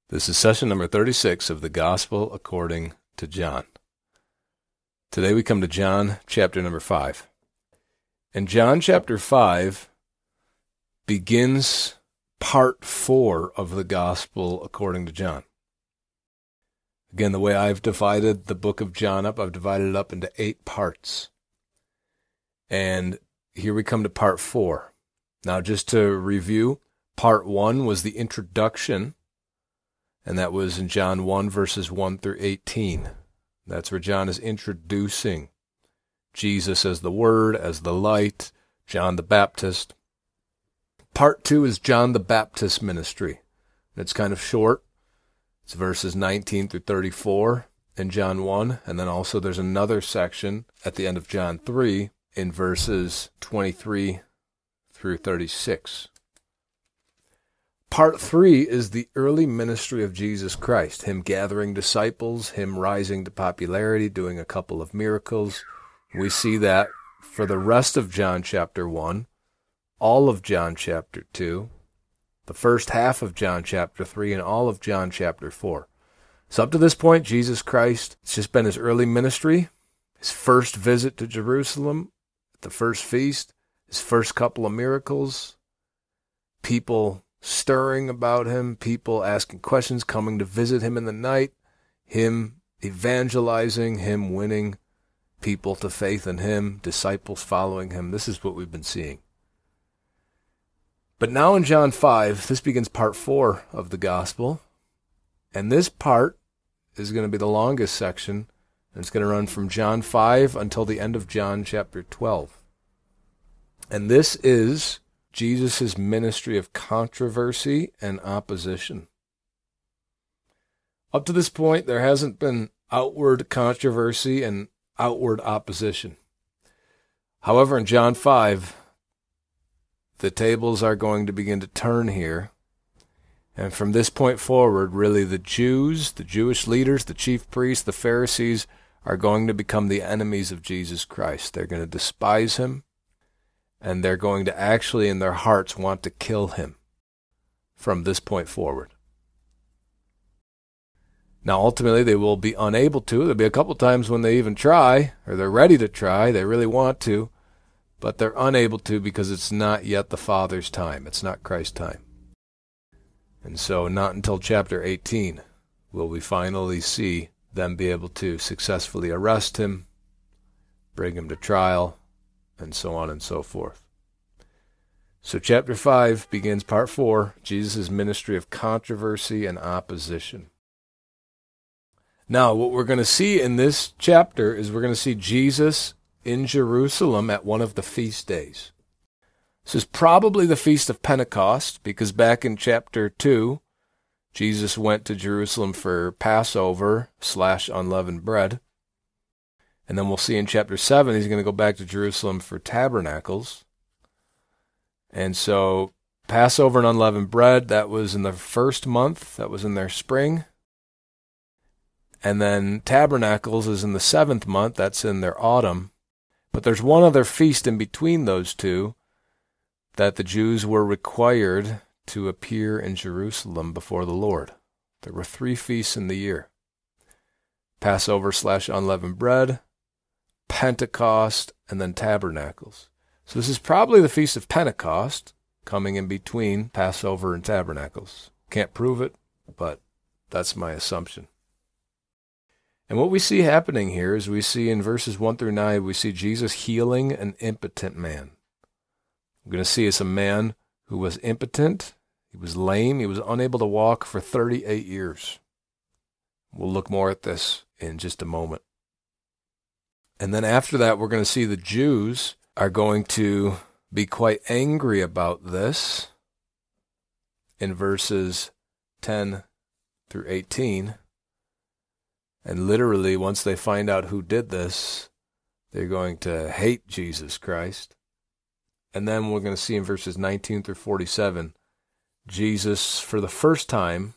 This is session number 36 of the Gospel according to John. Today we come to John chapter number 5. And John chapter 5 begins part 4 of the Gospel according to John. Again, the way I've divided the book of John up, I've divided it up into 8 parts. And here we come to part 4. Now, just to review, part 1 was the introduction, and that was in John 1, verses 1 through 18. That's where John is introducing Jesus as the Word, as the light, John the Baptist. Part 2 is John the Baptist's ministry. It's kind of short. It's verses 19 through 34 in John 1, and then also there's another section at the end of John 3 in verses 23 through 36. Part 3 is the early ministry of Jesus Christ, him gathering disciples, him rising to popularity, doing a couple of miracles. We see that for the rest of John chapter 1, all of John chapter 2, the first half of John chapter 3, and all of John chapter 4. So up to this point, Jesus Christ, it's just been his early ministry, his first visit to Jerusalem, the first feast, his first couple of miracles, people stirring about him, people asking questions, coming to visit him in the night, him evangelizing, him winning people to faith in him, disciples following him. This is what we've been seeing. But now in John 5, this begins part 4 of the gospel, and this part is going to be the longest section, and it's going to run from John 5 until the end of John chapter 12. And this is Jesus' ministry of controversy and opposition. Up to this point, there hasn't been outward controversy and outward opposition. However, in John 5, the tables are going to begin to turn here. And from this point forward, really the Jews, the Jewish leaders, the chief priests, the Pharisees are going to become the enemies of Jesus Christ. They're going to despise him. And they're going to actually, in their hearts, want to kill him from this point forward. Now, ultimately, they will be unable to. There'll be a couple times when they even try, or they're ready to try, they really want to, but they're unable to because it's not yet the Father's time. It's not Christ's time. And so not until chapter 18 will we finally see them be able to successfully arrest him, bring him to trial, and so on and so forth. So chapter 5 begins part 4, Jesus' ministry of controversy and opposition. Now, what we're going to see in this chapter is we're going to see Jesus in Jerusalem at one of the feast days. This is probably the Feast of Pentecost, because back in chapter 2, Jesus went to Jerusalem for Passover / unleavened bread. And then we'll see in chapter 7, he's going to go back to Jerusalem for Tabernacles. And so Passover and unleavened bread, that was in the first month. That was in their spring. And then Tabernacles is in the 7th month. That's in their autumn. But there's one other feast in between those two that the Jews were required to appear in Jerusalem before the Lord. There were 3 feasts in the year: Passover / unleavened bread, Pentecost, and then Tabernacles. So this is probably the Feast of Pentecost, coming in between Passover and Tabernacles. Can't prove it, but that's my assumption. And what we see happening here is we see in verses 1 through 9, we see Jesus healing an impotent man. We're going to see it's a man who was impotent, he was lame, he was unable to walk for 38 years. We'll look more at this in just a moment. And then after that, we're going to see the Jews are going to be quite angry about this in verses 10 through 18. And literally, once they find out who did this, they're going to hate Jesus Christ. And then we're going to see in verses 19 through 47, Jesus, for the first time,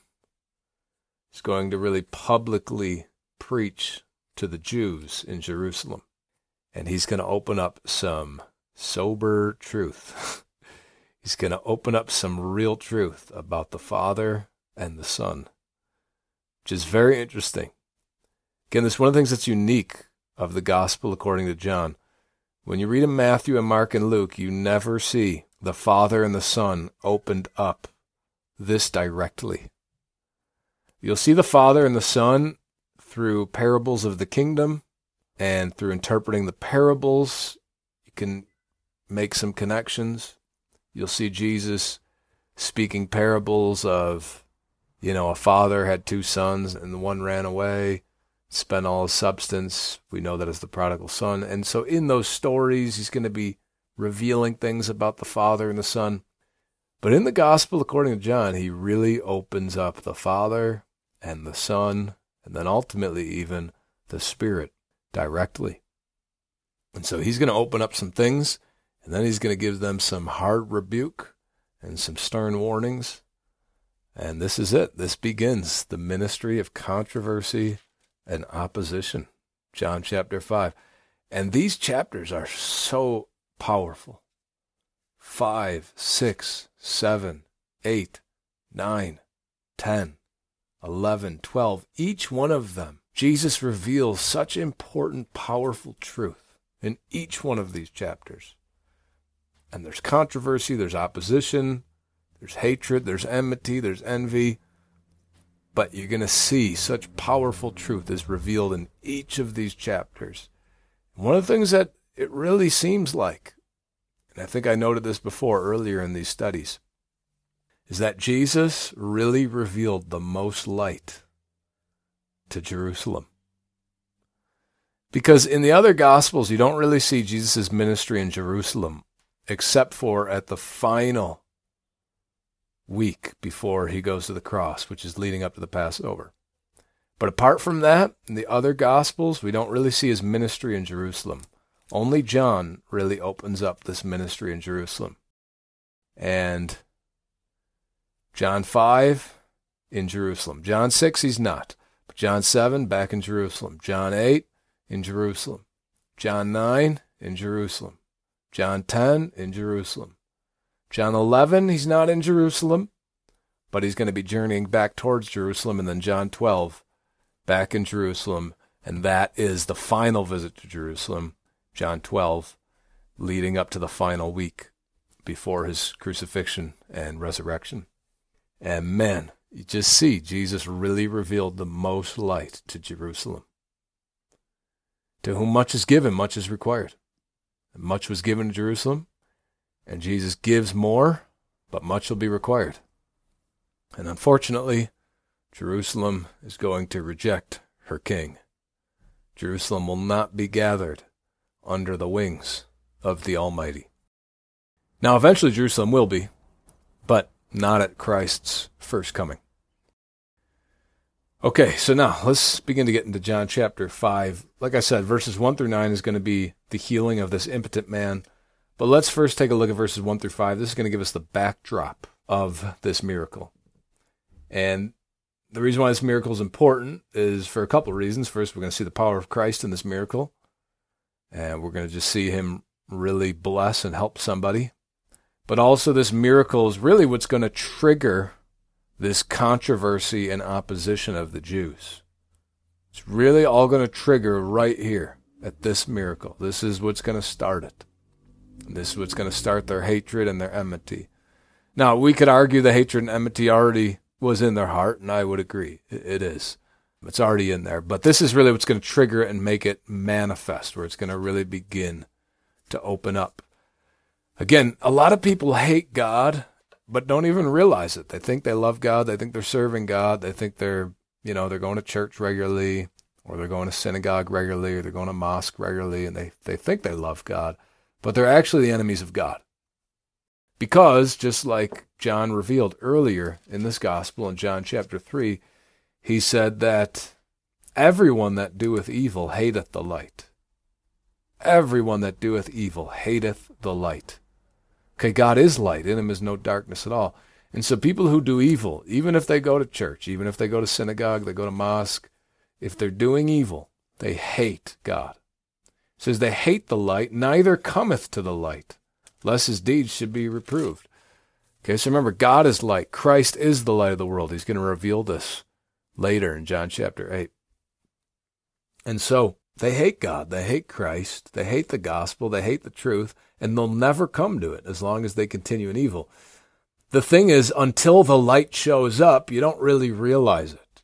is going to really publicly preach to the Jews in Jerusalem. And he's going to open up some sober truth. He's going to open up some real truth about the Father and the Son. which is very interesting. Again, this is one of the things that's unique of the gospel according to John. When you read in Matthew and Mark and Luke, you never see the Father and the Son opened up this directly. You'll see the Father and the Son through parables of the kingdom, and through interpreting the parables, you can make some connections. You'll see Jesus speaking parables of, a father had 2 sons and the one ran away, spent all his substance. We know that as the prodigal son. And so in those stories, he's going to be revealing things about the Father and the Son. But in the gospel, according to John, he really opens up the Father and the Son, and then ultimately even the Spirit directly. And so he's going to open up some things, and then he's going to give them some hard rebuke and some stern warnings. And this is it. This begins the ministry of controversy and opposition. John chapter 5. And these chapters are so powerful. 5, 6, 7, 8, 9, 10, 11, 12. Each one of them, Jesus reveals such important, powerful truth in each one of these chapters. And there's controversy, there's opposition, there's hatred, there's enmity, there's envy. But you're going to see such powerful truth is revealed in each of these chapters. One of the things that it really seems like, and I think I noted this before earlier in these studies, is that Jesus really revealed the most light to Jerusalem. Because in the other Gospels, you don't really see Jesus' ministry in Jerusalem, except for at the final week before he goes to the cross, which is leading up to the Passover. But apart from that, in the other Gospels, we don't really see his ministry in Jerusalem. Only John really opens up this ministry in Jerusalem. And John 5, in Jerusalem. John 6, he's not. But John 7, back in Jerusalem. John 8, in Jerusalem. John 9, in Jerusalem. John 10, in Jerusalem. John 11, he's not in Jerusalem, but he's going to be journeying back towards Jerusalem. And then John 12, back in Jerusalem. And that is the final visit to Jerusalem, John 12, leading up to the final week before his crucifixion and resurrection. And man, you just see Jesus really revealed the most light to Jerusalem. To whom much is given, much is required. And much was given to Jerusalem, and Jesus gives more, but much will be required. And unfortunately, Jerusalem is going to reject her king. Jerusalem will not be gathered under the wings of the Almighty. Now, eventually Jerusalem will be, but not at Christ's first coming. Okay, so now let's begin to get into John chapter 5. Like I said, verses 1 through 9 is going to be the healing of this impotent man. But let's first take a look at verses 1 through 5. This is going to give us the backdrop of this miracle. And the reason why this miracle is important is for a couple of reasons. First, we're going to see the power of Christ in this miracle. And we're going to just see him really bless and help somebody. But also this miracle is really what's going to trigger this controversy and opposition of the Jews. It's really all going to trigger right here at this miracle. This is what's going to start it. This is what's going to start their hatred and their enmity. Now, we could argue the hatred and enmity already was in their heart, and I would agree. It is. It's already in there. But this is really what's going to trigger it and make it manifest, where it's going to really begin to open up. Again, a lot of people hate God, but don't even realize it. They think they love God. They think they're serving God. They think they're going to church regularly, or they're going to synagogue regularly, or they're going to mosque regularly, and they think they love God. But they're actually the enemies of God. Because, just like John revealed earlier in this gospel in John chapter 3, he said that everyone that doeth evil hateth the light. Everyone that doeth evil hateth the light. Okay, God is light. In him is no darkness at all. And so people who do evil, even if they go to church, even if they go to synagogue, they go to mosque, if they're doing evil, they hate God. It says they hate the light, neither cometh to the light, lest his deeds should be reproved. Okay, so remember, God is light. Christ is the light of the world. He's going to reveal this later in John chapter 8. And so they hate God, they hate Christ, they hate the gospel, they hate the truth, and they'll never come to it as long as they continue in evil. The thing is, until the light shows up, you don't really realize it.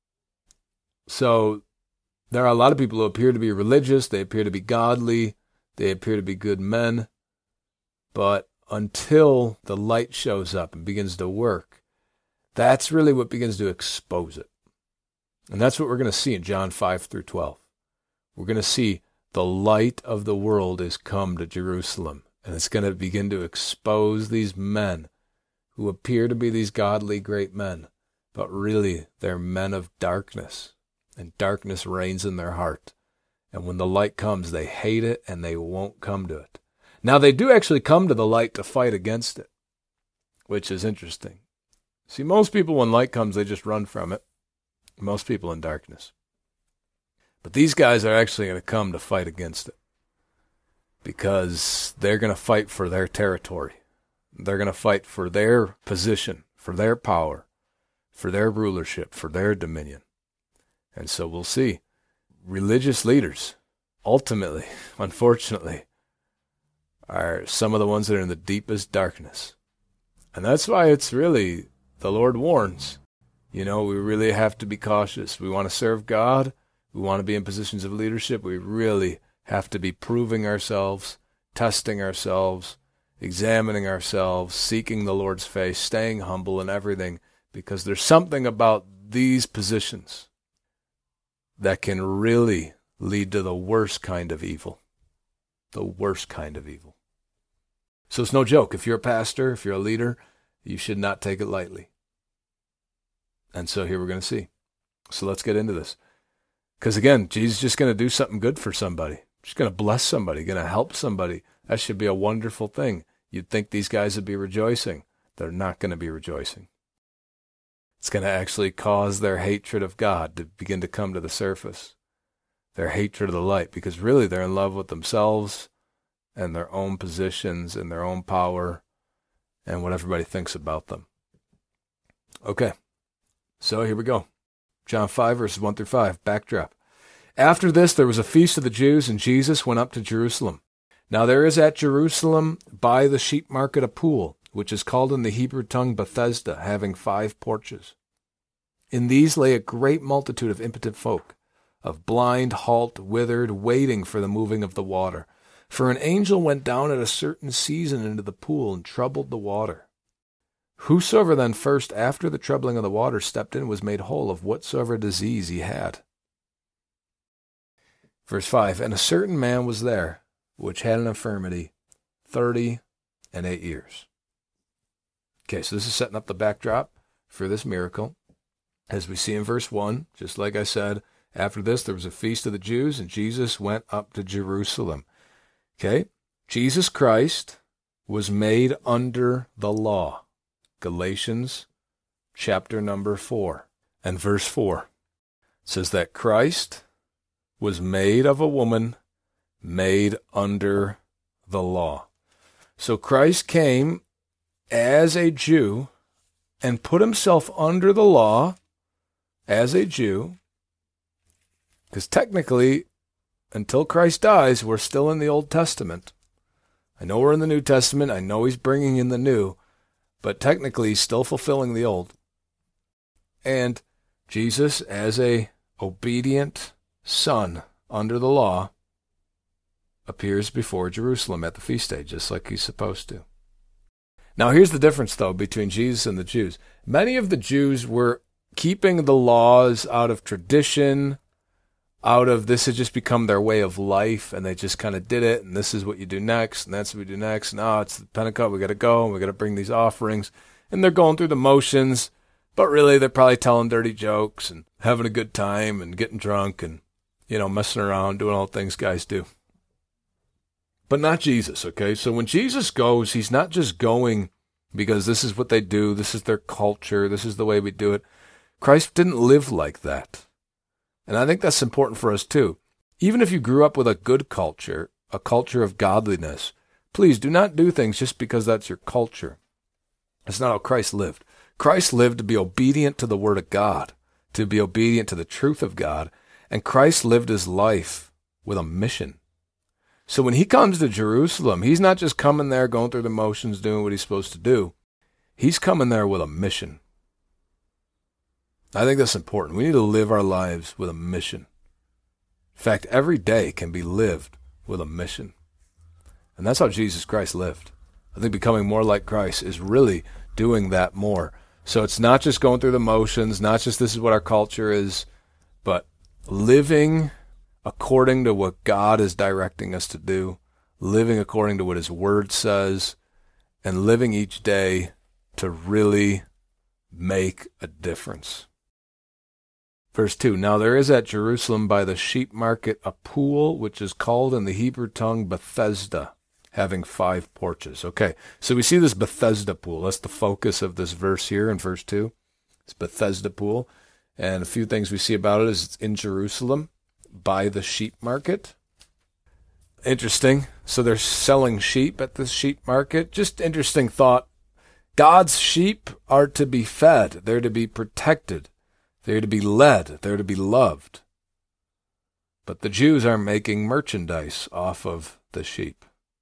So there are a lot of people who appear to be religious, they appear to be godly, they appear to be good men, but until the light shows up and begins to work, that's really what begins to expose it. And that's what we're going to see in John 5 through 12. We're going to see the light of the world is come to Jerusalem, and it's going to begin to expose these men who appear to be these godly great men, but really they're men of darkness, and darkness reigns in their heart. And when the light comes, they hate it and they won't come to it. Now, they do actually come to the light to fight against it, which is interesting. See, most people, when light comes, they just run from it. Most people in darkness. But these guys are actually going to come to fight against it, because they're going to fight for their territory. They're going to fight for their position, for their power, for their rulership, for their dominion. And so we'll see. Religious leaders, ultimately, unfortunately, are some of the ones that are in the deepest darkness. And that's why it's really, the Lord warns, we really have to be cautious. We want to serve God. We want to be in positions of leadership. We really have to be proving ourselves, testing ourselves, examining ourselves, seeking the Lord's face, staying humble in everything, because there's something about these positions that can really lead to the worst kind of evil. The worst kind of evil. So it's no joke. If you're a pastor, if you're a leader, you should not take it lightly. And so here we're going to see. So let's get into this. Because again, Jesus is just going to do something good for somebody. Just going to bless somebody, going to help somebody. That should be a wonderful thing. You'd think these guys would be rejoicing. They're not going to be rejoicing. It's going to actually cause their hatred of God to begin to come to the surface. Their hatred of the light, because really they're in love with themselves and their own positions and their own power and what everybody thinks about them. Okay, so here we go. John 5, verses 1 through 5, backdrop. After this, there was a feast of the Jews, and Jesus went up to Jerusalem. Now there is at Jerusalem by the sheep market a pool, which is called in the Hebrew tongue Bethesda, having 5 porches. In these lay a great multitude of impotent folk, of blind, halt, withered, waiting for the moving of the water. For an angel went down at a certain season into the pool and troubled the water. Whosoever then first after the troubling of the water stepped in was made whole of whatsoever disease he had. Verse 5, and a certain man was there, which had an infirmity 38 years. Okay, so this is setting up the backdrop for this miracle. As we see in verse 1, just like I said, after this there was a feast of the Jews, and Jesus went up to Jerusalem. Okay, Jesus Christ was made under the law. Galatians chapter number 4 and verse 4 says that Christ was made of a woman, made under the law. So Christ came as a Jew and put himself under the law as a Jew, because technically, until Christ dies, we're still in the Old Testament. I know we're in the New Testament. I know he's bringing in the new, but technically he's still fulfilling the old. And Jesus, as a obedient son under the law, appears before Jerusalem at the feast day, just like he's supposed to. Now here's the difference, though, between Jesus and the Jews. Many of the Jews were keeping the laws out of tradition, out of this had just become their way of life, and they just kind of did it, and this is what you do next, and that's what we do next, and it's the Pentecost, we got to go, and we got to bring these offerings, and they're going through the motions, but really they're probably telling dirty jokes and having a good time and getting drunk and, messing around, doing all the things guys do. But not Jesus, okay? So when Jesus goes, he's not just going because this is what they do, this is their culture, this is the way we do it. Christ didn't live like that. And I think that's important for us too. Even if you grew up with a good culture, a culture of godliness, please do not do things just because that's your culture. That's not how Christ lived. Christ lived to be obedient to the Word of God, to be obedient to the truth of God. And Christ lived his life with a mission. So when he comes to Jerusalem, he's not just coming there, going through the motions, doing what he's supposed to do. He's coming there with a mission. I think that's important. We need to live our lives with a mission. In fact, every day can be lived with a mission. And that's how Jesus Christ lived. I think becoming more like Christ is really doing that more. So it's not just going through the motions, not just this is what our culture is, but living according to what God is directing us to do, living according to what his word says, and living each day to really make a difference. Verse 2, now there is at Jerusalem by the sheep market a pool, which is called in the Hebrew tongue Bethesda, having 5 porches. Okay, so we see this Bethesda pool. That's the focus of this verse here in verse 2. It's Bethesda pool. And a few things we see about it is it's in Jerusalem by the sheep market. Interesting. So they're selling sheep at the sheep market. Just interesting thought. God's sheep are to be fed. They're to be protected. They're to be led. They're to be loved. But the Jews are making merchandise off of the sheep.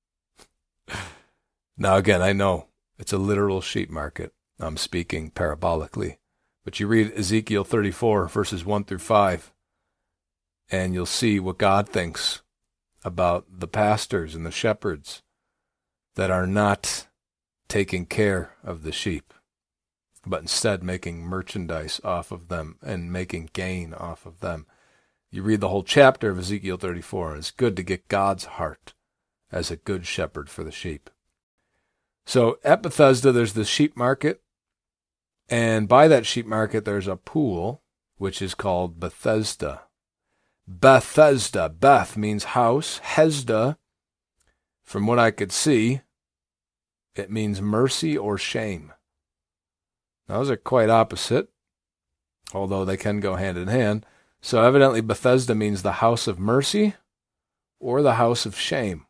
Now again, I know it's a literal sheep market. I'm speaking parabolically. But you read Ezekiel 34, verses 1 through 5, and you'll see what God thinks about the pastors and the shepherds that are not taking care of the sheep, but instead making merchandise off of them and making gain off of them. You read the whole chapter of Ezekiel 34, and it's good to get God's heart as a good shepherd for the sheep. So at Bethesda, there's the sheep market, and by that sheep market, there's a pool, which is called Bethesda. Bethesda. Beth means house. Hesda, from what I could see, it means mercy or shame. Now, those are quite opposite, although they can go hand in hand. So evidently Bethesda means the house of mercy or the house of shame.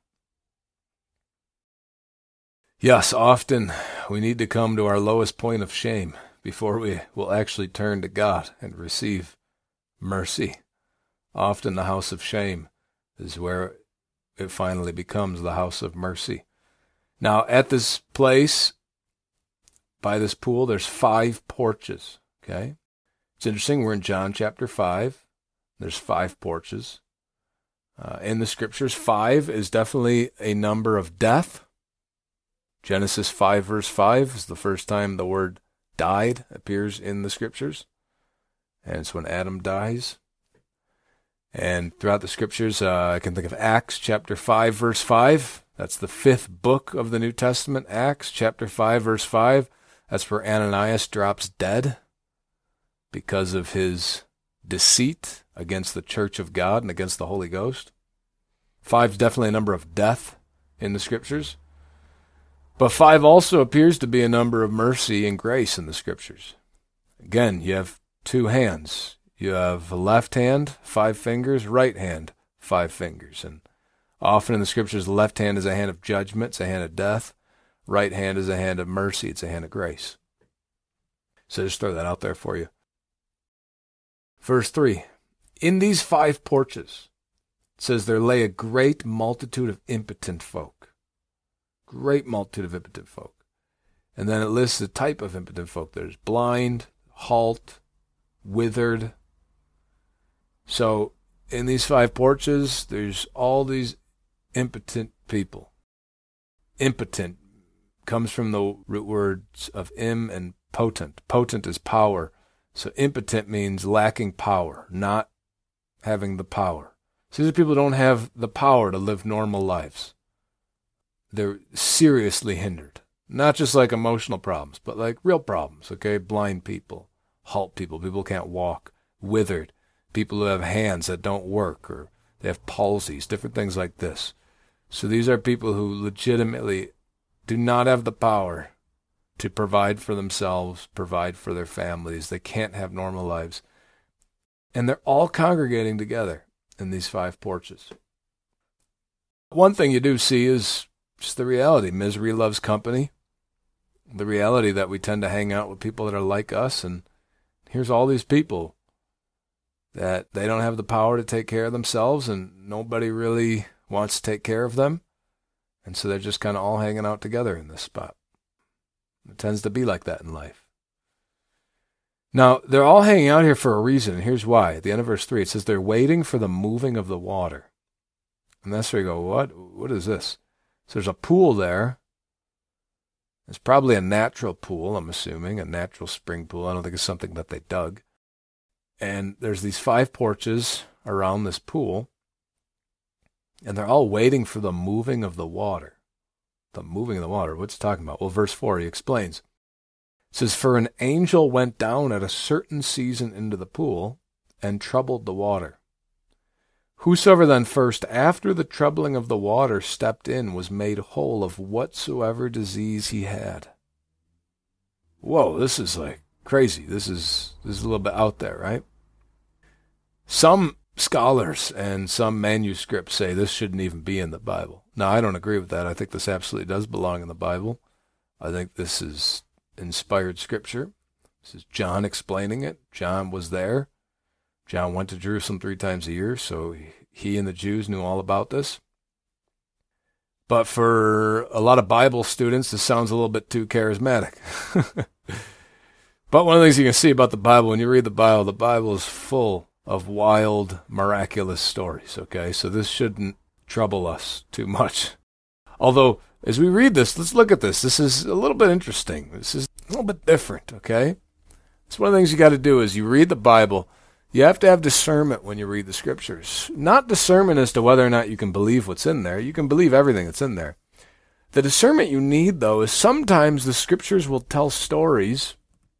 Yes, often we need to come to our lowest point of shame before we will actually turn to God and receive mercy. Often the house of shame is where it finally becomes the house of mercy. Now, at this place, by this pool, there's 5 porches, okay? It's interesting, we're in John chapter 5. There's 5 porches. In the scriptures, 5 is definitely a number of death. Genesis 5, verse 5 is the first time the word died appears in the scriptures. And it's when Adam dies. And throughout the scriptures, I can think of Acts chapter 5, verse 5. That's the 5th book of the New Testament, Acts chapter 5, verse 5. That's where Ananias drops dead because of his deceit against the church of God and against the Holy Ghost. 5 is definitely a number of death in the scriptures. But 5 also appears to be a number of mercy and grace in the scriptures. Again, you have 2 hands. You have a left hand, 5 fingers, right hand, 5 fingers. And often in the scriptures, the left hand is a hand of judgment, it's a hand of death. Right hand is a hand of mercy, it's a hand of grace. So just throw that out there for you. Verse 3, in these 5 porches, it says there lay a great multitude of impotent folk. Great multitude of impotent folk. And then it lists the type of impotent folk. There's blind, halt, withered. So in these 5 porches, there's all these impotent people. Impotent comes from the root words of im and potent. Potent is power. So impotent means lacking power, not having the power. So these are people who don't have the power to live normal lives. They're seriously hindered. Not just like emotional problems, but like real problems, okay? Blind people, halt people, people who can't walk, withered, people who have hands that don't work, or they have palsies, different things like this. So these are people who legitimately do not have the power to provide for themselves, provide for their families. They can't have normal lives. And they're all congregating together in these 5 porches. One thing you do see is just the reality. Misery loves company. The reality that we tend to hang out with people that are like us. And here's all these people that they don't have the power to take care of themselves and nobody really wants to take care of them. And so they're just kind of all hanging out together in this spot. It tends to be like that in life. Now, they're all hanging out here for a reason, and here's why. At the end of verse 3, it says they're waiting for the moving of the water. And that's where you go, what? What is this? So there's a pool there. It's probably a natural pool, I'm assuming, a natural spring pool. I don't think it's something that they dug. And there's these 5 porches around this pool, and they're all waiting for the moving of the water. The moving of the water, what's he talking about? Well, verse 4, he explains. It says, for an angel went down at a certain season into the pool and troubled the water. Whosoever then first after the troubling of the water stepped in was made whole of whatsoever disease he had. Whoa, this is like crazy. This is a little bit out there, right? Some scholars and some manuscripts say this shouldn't even be in the Bible. Now, I don't agree with that. I think this absolutely does belong in the Bible. I think this is inspired scripture. This is John explaining it. John was there. John went to Jerusalem 3 times a year, so he and the Jews knew all about this. But for a lot of Bible students, this sounds a little bit too charismatic. But one of the things you can see about the Bible, when you read the Bible is full of wild, miraculous stories, okay? So this shouldn't trouble us too much. Although, as we read this, let's look at this. This is a little bit interesting. This is a little bit different, okay? It's one of the things you got to do is you read the Bible. You have to have discernment when you read the scriptures. Not discernment as to whether or not you can believe what's in there. You can believe everything that's in there. The discernment you need, though, is sometimes the scriptures will tell stories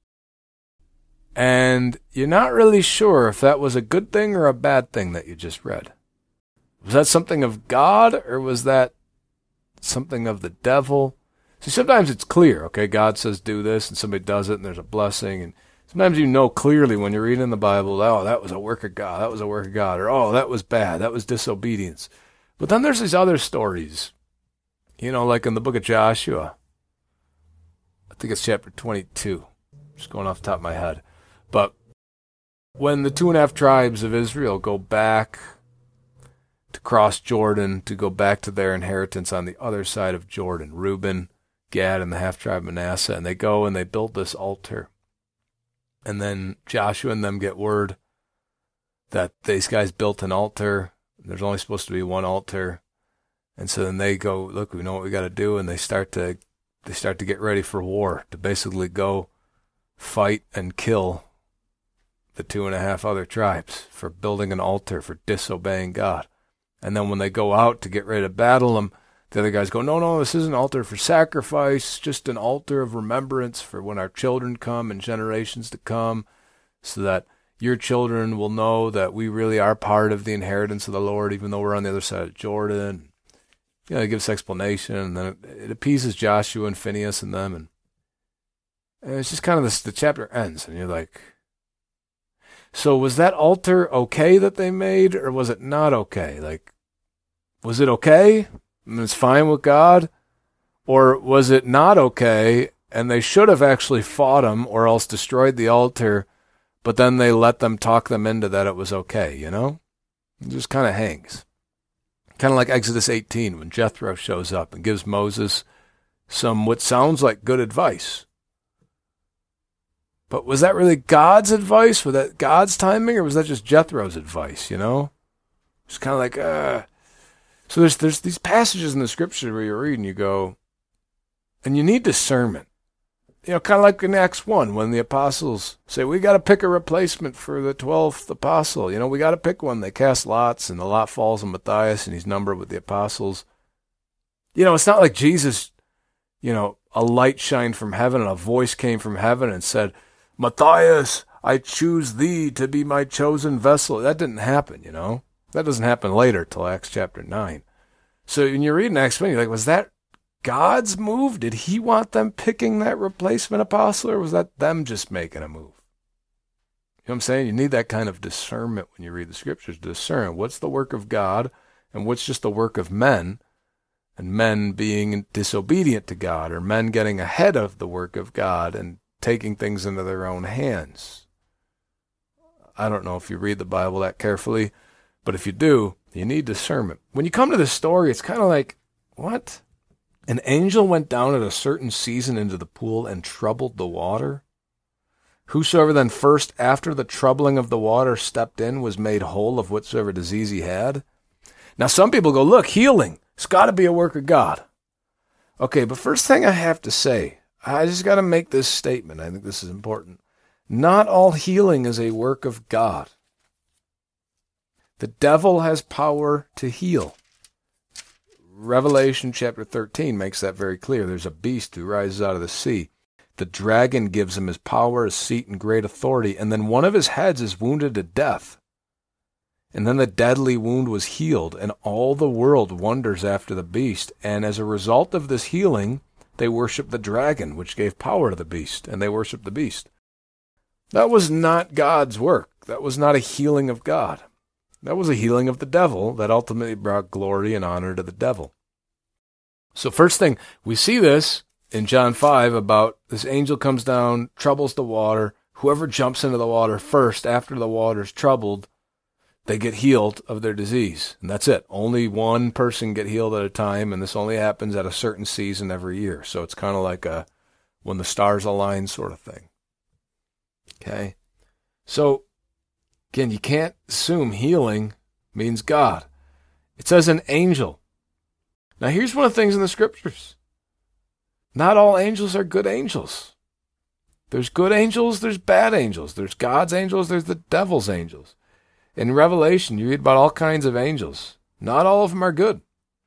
and you're not really sure if that was a good thing or a bad thing that you just read. Was that something of God or was that something of the devil? See, sometimes it's clear, okay? God says do this and somebody does it and there's a blessing. And sometimes you know clearly when you're reading the Bible, oh, that was a work of God. That was a work of God. Or, oh, that was bad. That was disobedience. But then there's these other stories, like in the book of Joshua. I think it's chapter 22. Just going off the top of my head. But when the 2.5 tribes of Israel go back to cross Jordan, to go back to their inheritance on the other side of Jordan, Reuben, Gad, and the half-tribe Manasseh, and they go and they build this altar. And then Joshua and them get word that these guys built an altar. There's only supposed to be one altar. And so then they go, look, we know what we got to do. And they start to get ready for war, to basically go fight and kill the 2.5 other tribes for building an altar, for disobeying God. And then when they go out to get ready to battle them, the other guys go, no, this isn't an altar for sacrifice, just an altar of remembrance for when our children come and generations to come, so that your children will know that we really are part of the inheritance of the Lord, even though we're on the other side of Jordan. It gives explanation, and then it appeases Joshua and Phinehas and them, and it's just kind of this, the chapter ends, and you're like, so was that altar okay that they made, or was it not okay? Like, was it okay? And it's fine with God? Or was it not okay, and they should have actually fought them or else destroyed the altar, but then they let them talk them into that it was okay, It just kind of hangs. Kind of like Exodus 18 when Jethro shows up and gives Moses some what sounds like good advice. But was that really God's advice? Was that God's timing, or was that just Jethro's advice, It's kind of like, So there's these passages in the scripture where you read and you go, and you need discernment. Kind of like in Acts 1 when the apostles say, we got to pick a replacement for the 12th apostle. We got to pick one. They cast lots, and the lot falls on Matthias, and he's numbered with the apostles. It's not like Jesus, a light shined from heaven and a voice came from heaven and said, Matthias, I choose thee to be my chosen vessel. That didn't happen, That doesn't happen later till Acts chapter 9. So when you're reading Acts 1, you're like, was that God's move? Did he want them picking that replacement apostle, or was that them just making a move? You know what I'm saying? You need that kind of discernment when you read the scriptures to discern what's the work of God and what's just the work of men, and men being disobedient to God, or men getting ahead of the work of God and taking things into their own hands. I don't know if you read the Bible that carefully, but if you do, you need discernment. When you come to this story, it's kind of like, what? An angel went down at a certain season into the pool and troubled the water? Whosoever then first after the troubling of the water stepped in was made whole of whatsoever disease he had. Now some people go, look, healing, it's got to be a work of God. Okay, but first thing I have to say, I just got to make this statement. I think this is important. Not all healing is a work of God. The devil has power to heal. Revelation chapter 13 makes that very clear. There's a beast who rises out of the sea. The dragon gives him his power, his seat, and great authority, and then one of his heads is wounded to death. And then the deadly wound was healed, and all the world wonders after the beast. And as a result of this healing, they worship the dragon, which gave power to the beast, and they worship the beast. That was not God's work. That was not a healing of God. That was a healing of the devil that ultimately brought glory and honor to the devil. So first thing, we see this in John 5 about this angel comes down, troubles the water. Whoever jumps into the water first after the water's troubled, they get healed of their disease. And that's it. Only one person get healed at a time, and this only happens at a certain season every year. So it's kind of like a when the stars align sort of thing. Okay? So, again, you can't assume healing means God. It says an angel. Now, here's one of the things in the scriptures. Not all angels are good angels. There's good angels, there's bad angels. There's God's angels, there's the devil's angels. In Revelation, you read about all kinds of angels. Not all of them are good.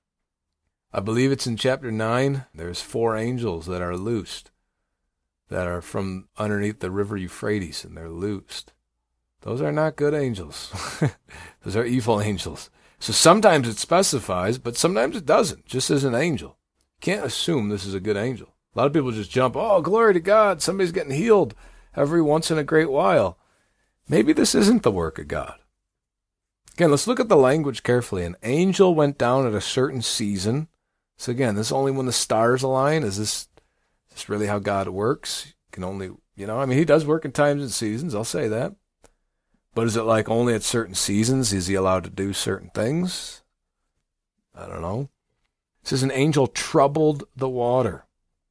I believe it's in chapter 9. There's 4 angels that are loosed, that are from underneath the river Euphrates, and they're loosed. Those are not good angels. Those are evil angels. So sometimes it specifies, but sometimes it doesn't, just as an angel. Can't assume this is a good angel. A lot of people just jump, oh, glory to God, somebody's getting healed every once in a great while. Maybe this isn't the work of God. Again, let's look at the language carefully. An angel went down at a certain season. So again, this is only when the stars align. Is this really how God works? Can only, he does work in times and seasons, I'll say that. But is it like only at certain seasons is he allowed to do certain things? I don't know. It says an angel troubled the water.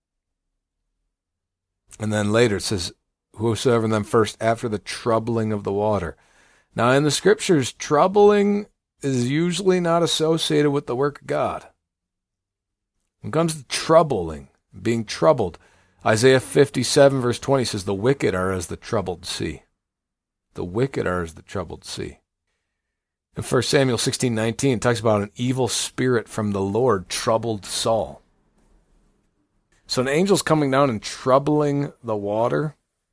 And then later it says, whosoever then first after the troubling of the water. Now in the scriptures, troubling is usually not associated with the work of God. When it comes to troubling, being troubled, Isaiah 57 verse 20 says, the wicked are as the troubled sea. The wicked are as the troubled sea. In 1 Samuel 16:19, it talks about an evil spirit from the Lord troubled Saul. So an angel's coming down and troubling the water.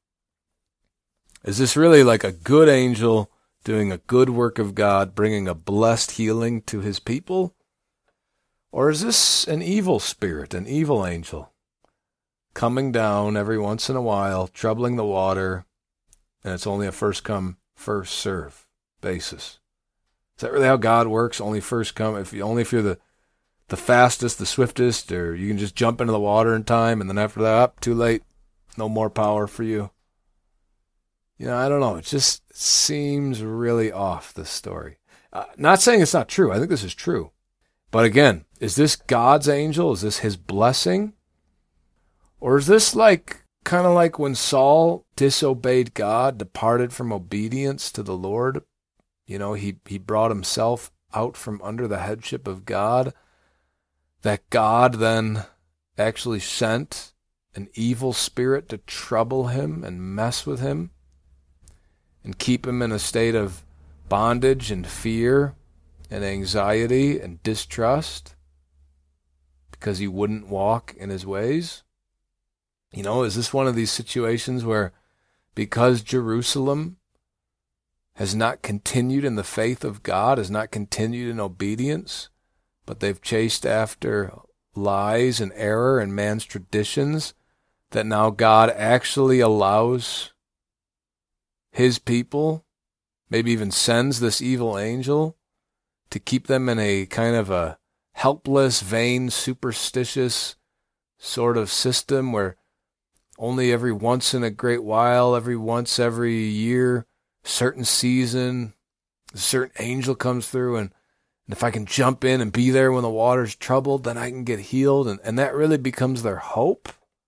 Is this really like a good angel doing a good work of God, bringing a blessed healing to his people? Or is this an evil spirit, an evil angel, coming down every once in a while, troubling the water, and it's only a first come, first serve basis? Is that really how God works? Only first come, if you're the fastest, the swiftest, or you can just jump into the water in time, and then after that, too late, no more power for you. I don't know. It just seems really off, this story. Not saying it's not true. I think this is true. But again, is this God's angel? Is this his blessing? Or is this kind of like when Saul disobeyed God, departed from obedience to the Lord? He brought himself out from under the headship of God, that God then actually sent an evil spirit to trouble him and mess with him and keep him in a state of bondage and fear and anxiety and distrust because he wouldn't walk in his ways? Is this one of these situations where because Jerusalem has not continued in the faith of God, has not continued in obedience, but they've chased after lies and error and man's traditions, that now God actually allows his people, maybe even sends this evil angel to keep them in a kind of a helpless, vain, superstitious sort of system where only every once in a great while, every year, certain season, a certain angel comes through, and if I can jump in and be there when the water's troubled, then I can get healed, and that really becomes their hope.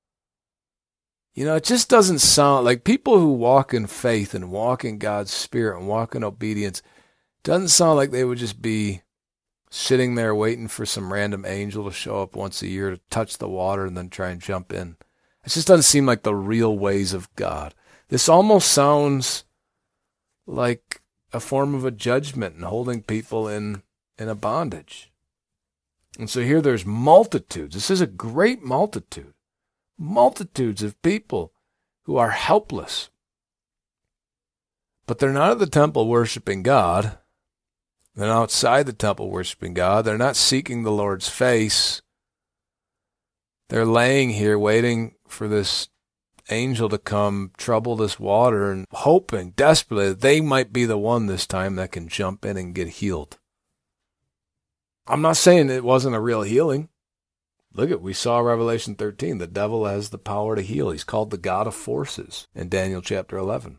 It just doesn't sound like people who walk in faith and walk in God's Spirit and walk in obedience, doesn't sound like they would just be sitting there waiting for some random angel to show up once a year to touch the water and then try and jump in. It just doesn't seem like the real ways of God. This almost sounds like a form of a judgment and holding people in a bondage. And so here there's multitudes. This is a great multitude. Multitudes of people who are helpless. But they're not at the temple worshiping God. They're outside the temple worshiping God. They're not seeking the Lord's face. They're laying here waiting for this angel to come trouble this water and hoping desperately that they might be the one this time that can jump in and get healed. I'm not saying it wasn't a real healing. We saw Revelation 13. The devil has the power to heal. He's called the God of forces in Daniel chapter 11.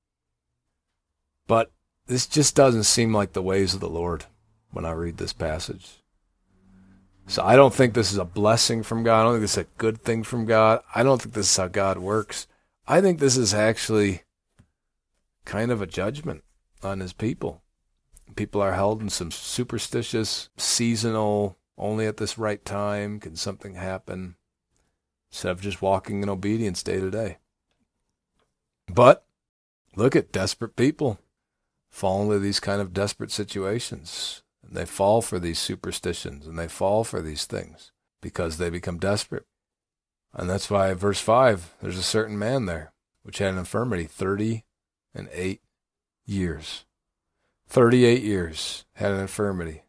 But this just doesn't seem like the ways of the Lord when I read this passage. So I don't think this is a blessing from God. I don't think this is a good thing from God. I don't think this is how God works. I think this is actually kind of a judgment on his people. People are held in some superstitious, seasonal, only at this right time can something happen, instead of just walking in obedience day to day. But look at desperate people fall into these kind of desperate situations. And they fall for these superstitions and they fall for these things because they become desperate. And that's why verse 5, there's a certain man there which had an infirmity 38 years. 38 years had an infirmity.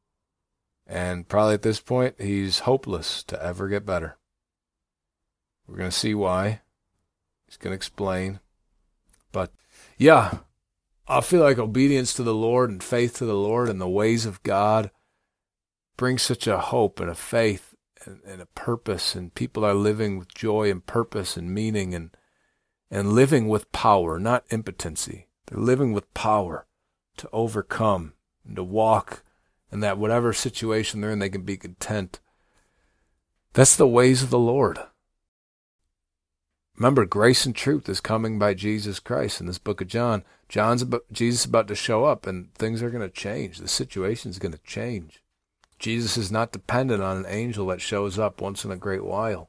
And probably at this point, he's hopeless to ever get better. We're going to see why. He's going to explain. But yeah, I feel like obedience to the Lord and faith to the Lord and the ways of God brings such a hope and a faith and a purpose. And people are living with joy and purpose and meaning and living with power, not impotency. They're living with power to overcome and to walk, and that whatever situation they're in, they can be content. That's the ways of the Lord. Remember, grace and truth is coming by Jesus Christ in this book of John. Jesus about to show up, and things are going to change. The situation is going to change. Jesus is not dependent on an angel that shows up once in a great while.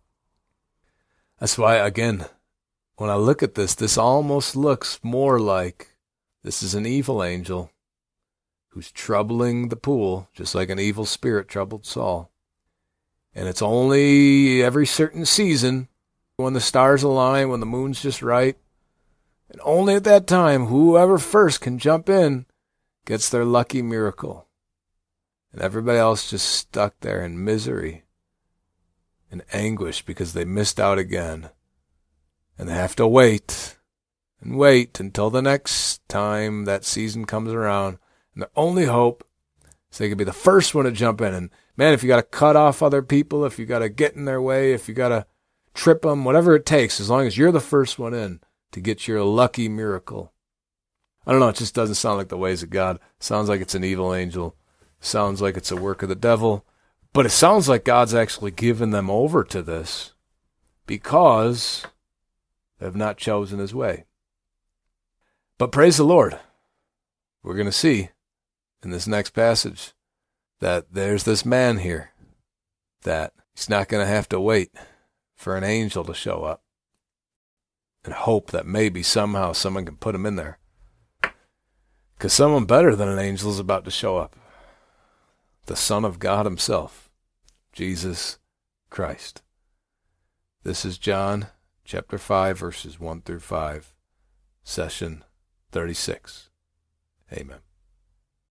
That's why, again, when I look at this almost looks more like this is an evil angel who's troubling the pool, just like an evil spirit troubled Saul. And it's only every certain season, when the stars align, when the moon's just right, and only at that time, whoever first can jump in gets their lucky miracle. And everybody else just stuck there in misery and anguish because they missed out again. And they have to wait and wait until the next time that season comes around. And their only hope is they can be the first one to jump in. And man, if you got to cut off other people, if you got to get in their way, if you got to trip them, whatever it takes, as long as you're the first one in to get your lucky miracle. I don't know, it just doesn't sound like the ways of God. It sounds like it's an evil angel. It sounds like it's a work of the devil. But it sounds like God's actually given them over to this because they have not chosen his way. But praise the Lord. We're going to see in this next passage that there's this man here that he's not going to have to wait for an angel to show up and hope that maybe somehow someone can put him in there. Because someone better than an angel is about to show up. The Son of God himself, Jesus Christ. This is John chapter 5, verses 1 through 5, session 36. Amen.